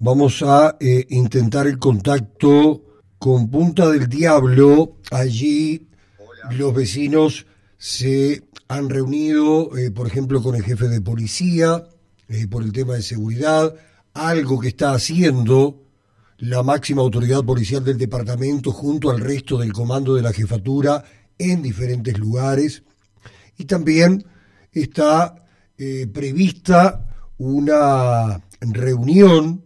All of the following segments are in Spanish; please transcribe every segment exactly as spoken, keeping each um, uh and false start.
vamos a eh, intentar el contacto con Punta del Diablo. Allí Hola. los vecinos se han reunido, eh, por ejemplo, con el jefe de policía eh, por el tema de seguridad, algo que está haciendo la máxima autoridad policial del departamento junto al resto del comando de la jefatura en diferentes lugares. Y también está eh, prevista una reunión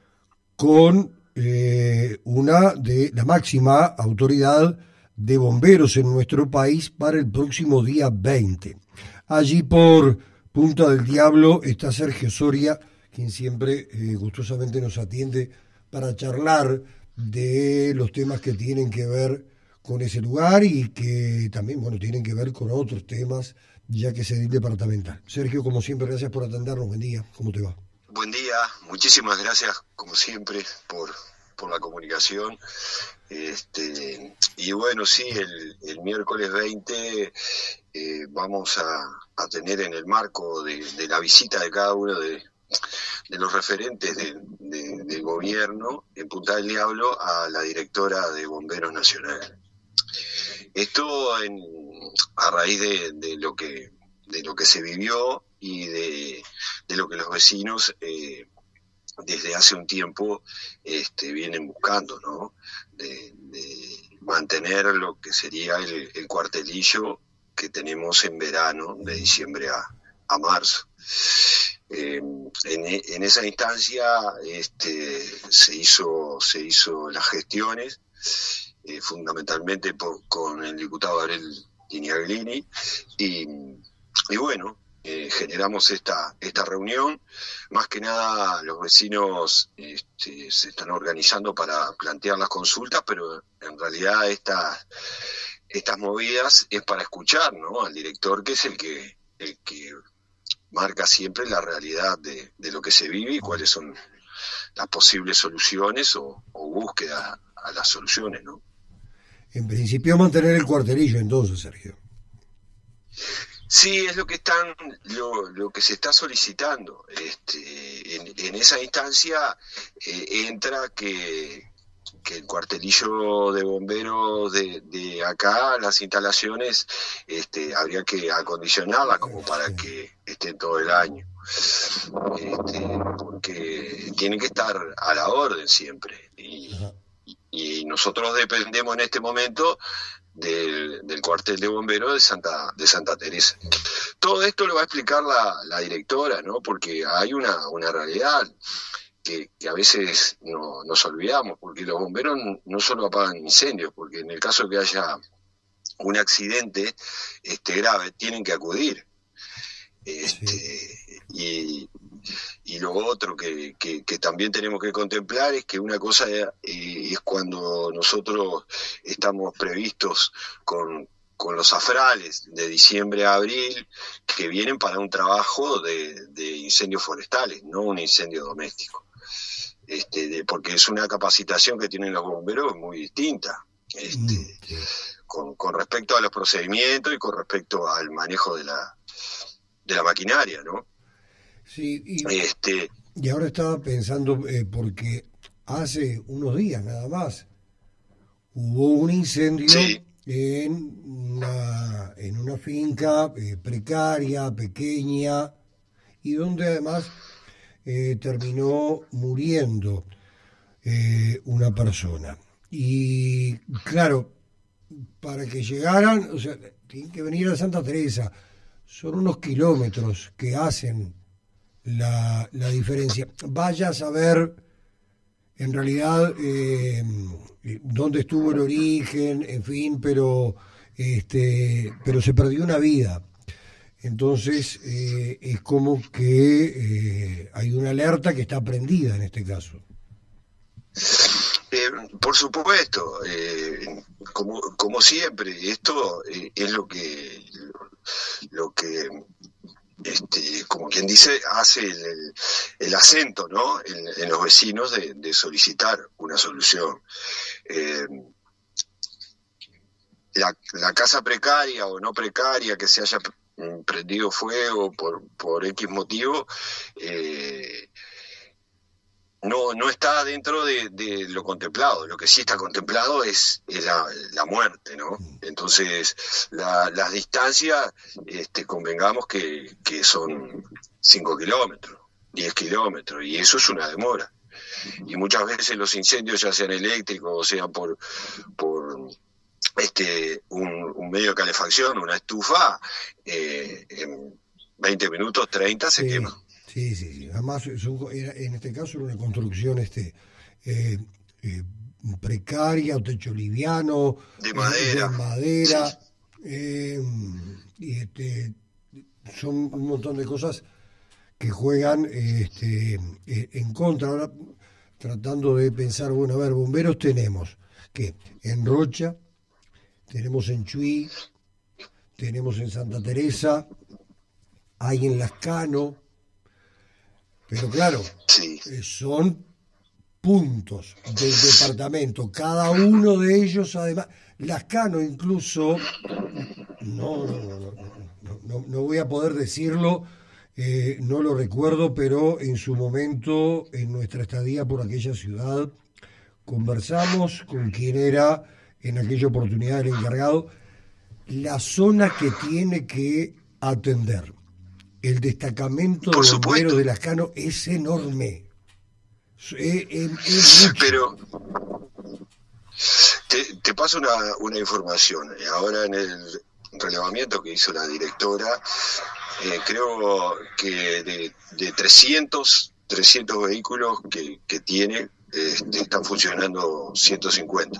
con eh, una de la máxima autoridad de bomberos en nuestro país para el próximo día veinte. Allí por Punta del Diablo está Sergio Soria, quien siempre eh, gustosamente nos atiende para charlar de los temas que tienen que ver con ese lugar y que también, bueno, tienen que ver con otros temas, ya que es edil departamental. Sergio, como siempre, gracias por atendernos. Buen día. ¿Cómo te va? Buen día, muchísimas gracias como siempre por, por la comunicación. Este, y bueno, sí, el, el miércoles veinte eh, vamos a, a tener en el marco de, de la visita de cada uno de, de los referentes de, de, del gobierno en Punta del Diablo a la directora de Bomberos Nacional. Esto en, a raíz de, de lo que de lo que se vivió y de, de lo que los vecinos eh, desde hace un tiempo este, vienen buscando, ¿no? De, de mantener lo que sería el, el cuartelillo que tenemos en verano, de diciembre a, a marzo. Eh, en, en esa instancia este, se hizo se hizo las gestiones, eh, fundamentalmente por, con el diputado Ariel Tiniaglini, y Y bueno, eh, generamos esta esta reunión. Más que nada los vecinos este, se están organizando para plantear las consultas, pero en realidad estas estas movidas es para escuchar, ¿no?, al director, que es el que el que marca siempre la realidad de, de lo que se vive y cuáles son las posibles soluciones o, o búsqueda a las soluciones, ¿no? En principio mantener el cuartelillo, entonces, Sergio. Sí, es lo que están, lo, lo que se está solicitando. Este, en, en esa instancia eh, entra que, que el cuartelillo de bomberos de, de acá, las instalaciones, este, habría que acondicionarlas como para que estén todo el año. Este, porque tienen que estar a la orden siempre. Y, y nosotros dependemos en este momento Del, del cuartel de bomberos de Santa de Santa Teresa. Todo esto lo va a explicar la, la directora, ¿no? Porque hay una, una realidad que, que a veces no, nos olvidamos, porque los bomberos no solo apagan incendios, porque en el caso que haya un accidente este, grave, tienen que acudir. Este, sí. y, y lo otro que, que, que también tenemos que contemplar es que una cosa es, es cuando nosotros estamos previstos con, con los afrales de diciembre a abril, que vienen para un trabajo de, de incendios forestales, no un incendio doméstico. Este, de, porque es una capacitación que tienen los bomberos muy distinta. Este, sí. con, con respecto a los procedimientos y con respecto al manejo de la de la maquinaria, ¿no? Sí, y, este, y ahora estaba pensando, eh, porque hace unos días nada más hubo un incendio sí. en, una, en una finca eh, precaria, pequeña, y donde además eh, terminó muriendo eh, una persona. Y claro, para que llegaran, o sea, tienen que venir a Santa Teresa. Son unos kilómetros que hacen la, la diferencia. Vaya a saber, en realidad, eh, dónde estuvo el origen, en fin, pero, este, pero se perdió una vida. Entonces, eh, es como que eh, hay una alerta que está prendida en este caso. Eh, por supuesto, eh, como, como siempre, esto eh, es lo que... lo que este, como quien dice, hace el, el, el acento, ¿no?, en, en los vecinos de, de solicitar una solución. Eh, la, la casa precaria o no precaria que se haya prendido fuego por, por X motivo, eh, no, no está dentro de, de lo contemplado. Lo que sí está contemplado es, es la, la muerte, ¿no? Entonces, la, las distancias, este, convengamos que, que son cinco kilómetros, diez kilómetros, y eso es una demora. Y muchas veces los incendios, ya sean eléctricos o sean por, por este un, un medio de calefacción, una estufa, eh, en veinte minutos, treinta, se Sí, quema. sí, sí, sí. Además, son- era- en este caso era una construcción este eh, eh, precaria, o techo liviano, De eh, de madera, sí. madera, eh, y este, son un montón de cosas que juegan este, eh, en contra. Ahora, tratando de pensar, bueno, a ver, bomberos tenemos, que en Rocha, tenemos en Chuy, tenemos en Santa Teresa, hay en Lascano, pero claro, Sí, eh, son puntos del departamento, cada uno de ellos además, Lascano incluso, no, no, no, no, no, no, no voy a poder decirlo, eh, no lo recuerdo, pero en su momento, en nuestra estadía por aquella ciudad, conversamos con quien era en aquella oportunidad el encargado, la zona que tiene que atender el destacamento de por bomberos de supuesto. Lascano es enorme. Es, es- es mucho. Pero te, te paso una, una información. Ahora en el relevamiento que hizo la directora, eh, creo que de, de trescientos, trescientos vehículos que, que tiene, este, están funcionando ciento cincuenta,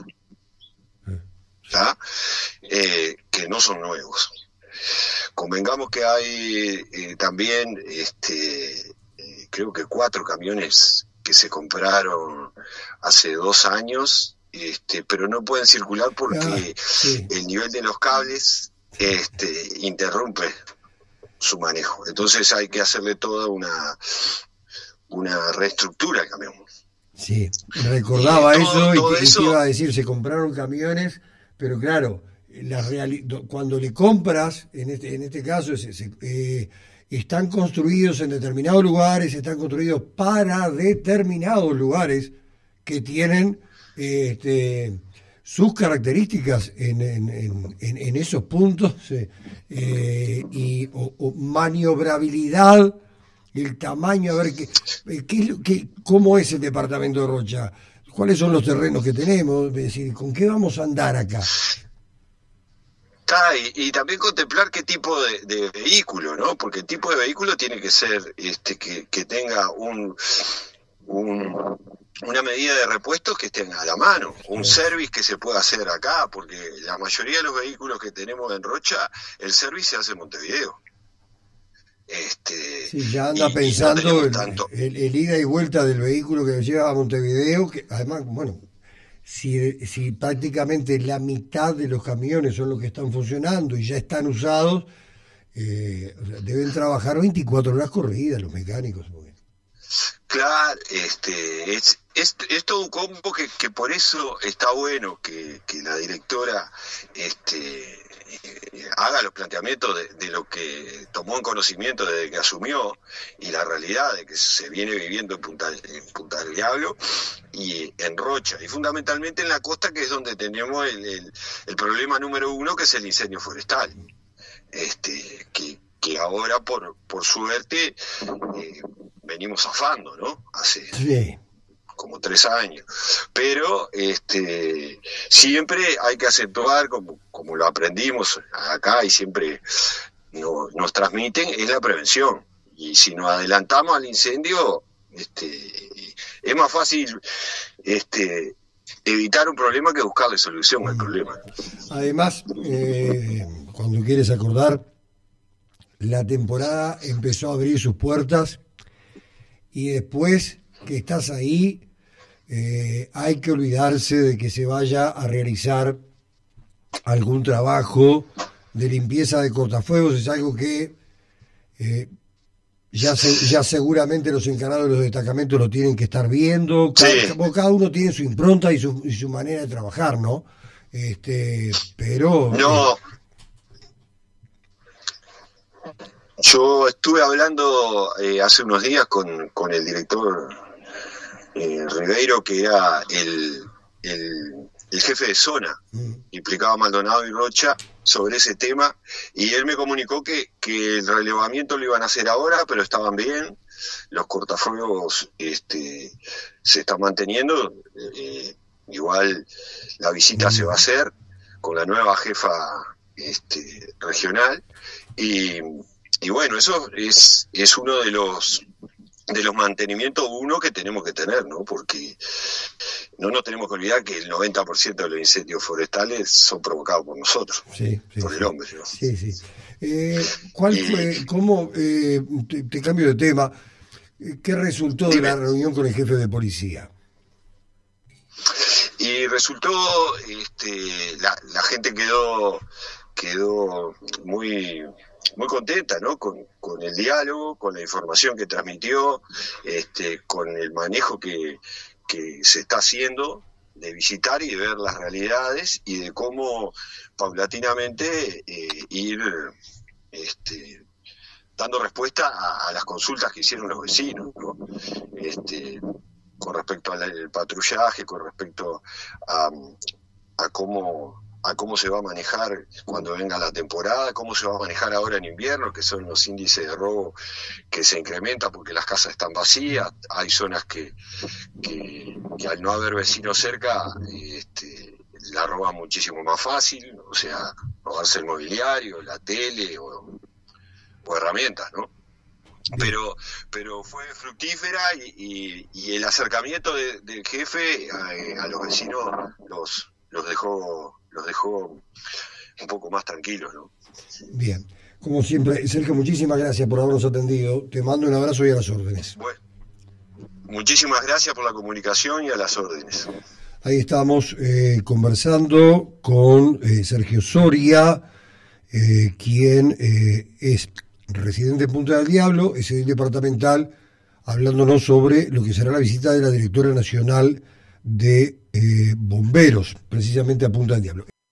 ¿tá? Eh, que no son nuevos. Convengamos que hay eh, también, este, eh, creo que cuatro camiones que se compraron hace dos años, este, pero no pueden circular Ah, porque sí, el nivel de los cables, este, interrumpe su manejo. Entonces hay que hacerle toda una, una reestructura al camión. sí. Y Recordaba todo, eso y todo te, y te iba eso, a decir, se compraron camiones, pero claro, la reali- do- cuando le compras, en este, en este caso, es- es- eh, están construidos en determinados lugares, están construidos para determinados lugares que tienen eh, este, sus características en, en- en- en- en esos puntos eh, eh, y o, o maniobrabilidad, el tamaño, a ver qué, eh, qué, es lo- qué- cómo es el departamento de Rocha, cuáles son los terrenos que tenemos, es decir, con qué vamos a andar acá. está, y, y también contemplar qué tipo de, de vehículo, ¿no? Porque el tipo de vehículo tiene que ser este que, que tenga un, un, una medida de repuestos que estén a la mano, un Eh, service que se pueda hacer acá, porque la mayoría de los vehículos que tenemos en Rocha, el service se hace en Montevideo. Este, Sí, ya anda y, y no pensando tenemos el, tanto. el- el ida y vuelta del vehículo que lleva a Montevideo, que además, bueno, si, si prácticamente la mitad de los camiones son los que están funcionando y ya están usados, eh, o sea, deben trabajar veinticuatro horas corridas los mecánicos. Porque- Claro, este, es, es, es todo un combo que, que por eso está bueno que, que la directora este, eh, haga los planteamientos de, de lo que tomó en conocimiento desde que asumió y la realidad de que se viene viviendo en Punta, en Punta del Diablo y en Rocha, y fundamentalmente en la costa, que es donde tenemos el, el, el problema número uno, que es el incendio forestal. Este, que, que ahora por, por suerte eh, venimos zafando, ¿no? Hace Sí, como tres años. Pero este, siempre hay que acentuar, como, como lo aprendimos acá y siempre no, nos transmiten, es la prevención. Y si nos adelantamos al incendio, este, es más fácil este, evitar un problema que buscarle solución al problema. además, eh, cuando quieres acordar, la temporada empezó a abrir sus puertas y después que estás ahí, eh, hay que olvidarse de que se vaya a realizar algún trabajo de limpieza de cortafuegos, es algo que eh, ya, se, ya seguramente los encargados de los destacamentos lo tienen que estar viendo, cada, Sí, cada uno tiene su impronta y su, y su manera de trabajar, ¿no? Este, pero eh, no, yo estuve hablando eh, hace unos días con, con el director eh, Ribeiro, que era el, el, el jefe de zona, mm. implicaba a Maldonado y Rocha sobre ese tema, y él me comunicó que, que el relevamiento lo iban a hacer ahora, pero estaban bien, los cortafuegos este, se están manteniendo, eh, igual la visita mm. se va a hacer con la nueva jefa este, regional, y, y bueno, eso es, es uno de los de los mantenimientos uno que tenemos que tener, ¿no? Porque no nos tenemos que olvidar que el noventa por ciento de los incendios forestales son provocados por nosotros, sí, sí, por sí. el hombre, ¿no? Sí, sí. Eh, ¿Cuál y, fue, cómo, eh, te, te cambio de tema, qué resultó dime. de la reunión con el jefe de policía? Y resultó, este, la, la gente quedó, quedó muy... muy contenta, ¿no? Con, con el diálogo, con la información que transmitió, este, con el manejo que, que se está haciendo de visitar y de ver las realidades y de cómo paulatinamente eh, ir este, dando respuesta a, a las consultas que hicieron los vecinos, ¿no? Este, con respecto al patrullaje, con respecto a, a cómo a cómo se va a manejar cuando venga la temporada, cómo se va a manejar ahora en invierno, que son los índices de robo que se incrementan porque las casas están vacías, hay zonas que, que, que al no haber vecinos cerca este, la roban muchísimo más fácil, o sea, robarse el mobiliario, la tele o, o herramientas, ¿no? Pero pero fue fructífera y, y, y el acercamiento de, del jefe a, a los vecinos los, los dejó los dejó un poco más tranquilos, ¿no? Bien. Como siempre, Sergio, muchísimas gracias por habernos atendido. Te mando un abrazo y a las órdenes. Bueno, muchísimas gracias por la comunicación y a las órdenes. Ahí estamos eh, conversando con eh, Sergio Soria, eh, quien eh, es residente de Punta del Diablo, es edil departamental, hablándonos sobre lo que será la visita de la directora nacional de eh, bomberos, precisamente a Punta del Diablo.